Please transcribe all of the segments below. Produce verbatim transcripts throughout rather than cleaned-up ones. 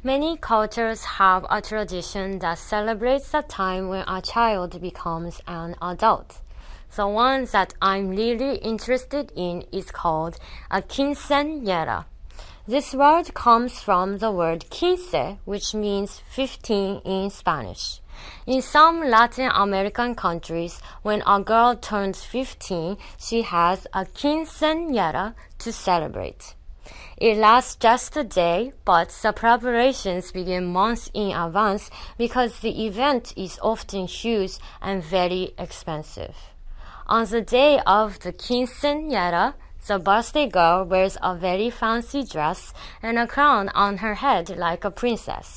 Many cultures have a tradition that celebrates the time when a child becomes an adult. The one that I'm really interested in is called a quinceañera. This word comes from the word quince, which means fifteen in Spanish. In some Latin American countries, when a girl turns fifteen, she has a quinceañera to celebrate. It lasts just a day, but the preparations begin months in advance because the event is often huge and very expensive. On the day of the quinceañera, the birthday girl wears a very fancy dress and a crown on her head like a princess.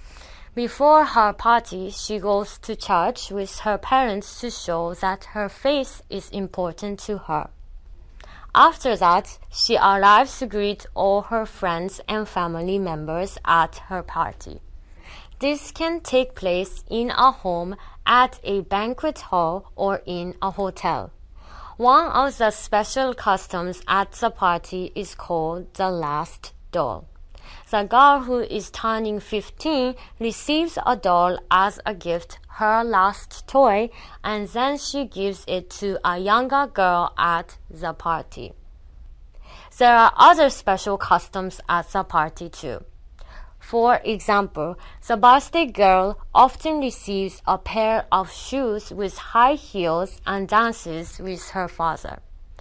Before her party, she goes to church with her parents to show that her faith is important to her. After that, she arrives to greet all her friends and family members at her party. This can take place in a home, at a banquet hall, or in a hotel. One of the special customs at the party is called the last doll. The girl who is turning fifteen receives a doll as a gift, her last toy, and then she gives it to a younger girl at the party. There are other special customs at the party too. For example, the birthday girl often receives a pair of shoes with high heels and dances with her father.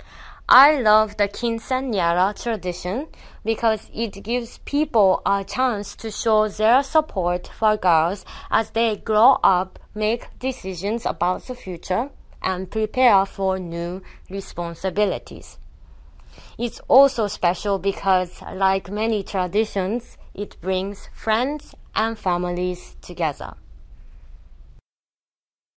I love the quinceañera tradition because it gives people a chance to show their support for girls as they grow up, make decisions about the future, and prepare for new responsibilities. It's also special because, like many traditions, it brings friends and families together.